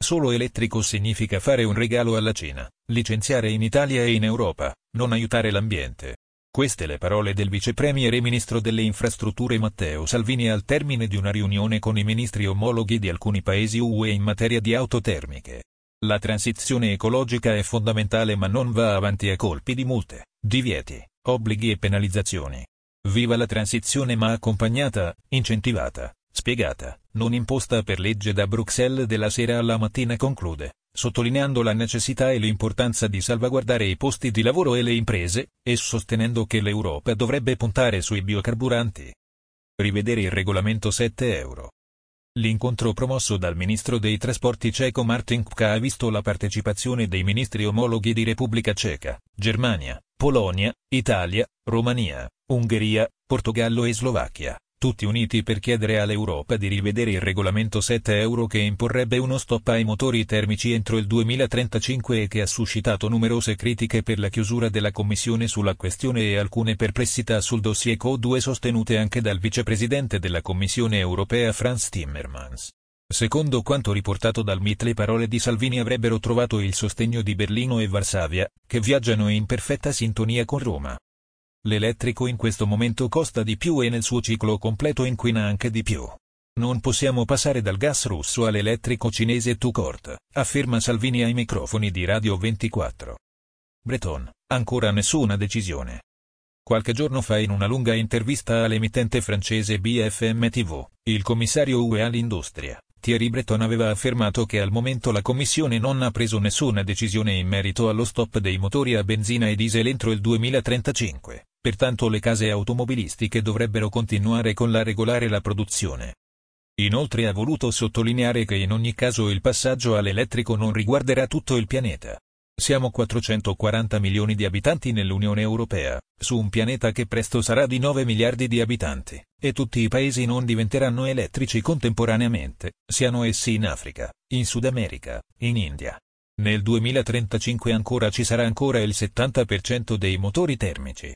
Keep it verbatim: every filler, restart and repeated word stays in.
Solo elettrico significa fare un regalo alla Cina, licenziare in Italia e in Europa, non aiutare l'ambiente. Queste le parole del vice premier e ministro delle infrastrutture Matteo Salvini al termine di una riunione con i ministri omologhi di alcuni paesi U E in materia di auto termiche. La transizione ecologica è fondamentale ma non va avanti a colpi di multe, divieti, obblighi e penalizzazioni. Viva la transizione ma accompagnata, incentivata, spiegata, non imposta per legge da Bruxelles dalla sera alla mattina, conclude, sottolineando la necessità e l'importanza di salvaguardare i posti di lavoro e le imprese, e sostenendo che l'Europa dovrebbe puntare sui biocarburanti. Rivedere il regolamento sette euro. L'incontro promosso dal ministro dei trasporti ceco Martin Kupka ha visto la partecipazione dei ministri omologhi di Repubblica Ceca, Germania, Polonia, Italia, Romania, Ungheria, Portogallo e Slovacchia, tutti uniti per chiedere all'Europa di rivedere il regolamento sette euro che imporrebbe uno stop ai motori termici entro il duemilatrentacinque e che ha suscitato numerose critiche per la chiusura della Commissione sulla questione e alcune perplessità sul dossier C O due sostenute anche dal vicepresidente della Commissione europea Frans Timmermans. Secondo quanto riportato dal M I T, le parole di Salvini avrebbero trovato il sostegno di Berlino e Varsavia, che viaggiano in perfetta sintonia con Roma. L'elettrico in questo momento costa di più e nel suo ciclo completo inquina anche di più. Non possiamo passare dal gas russo all'elettrico cinese tout court, afferma Salvini ai microfoni di Radio ventiquattro. Breton, ancora nessuna decisione. Qualche giorno fa, in una lunga intervista all'emittente francese B F M T V, il commissario U E all'industria, Thierry Breton, aveva affermato che al momento la Commissione non ha preso nessuna decisione in merito allo stop dei motori a benzina e diesel entro il duemilatrentacinque. Pertanto le case automobilistiche dovrebbero continuare con la regolare la produzione. Inoltre ha voluto sottolineare che in ogni caso il passaggio all'elettrico non riguarderà tutto il pianeta. Siamo quattrocentoquaranta milioni di abitanti nell'Unione Europea, su un pianeta che presto sarà di nove miliardi di abitanti, e tutti i paesi non diventeranno elettrici contemporaneamente, siano essi in Africa, in Sud America, in India. Nel duemilatrentacinque ancora ci sarà ancora il settanta per cento dei motori termici.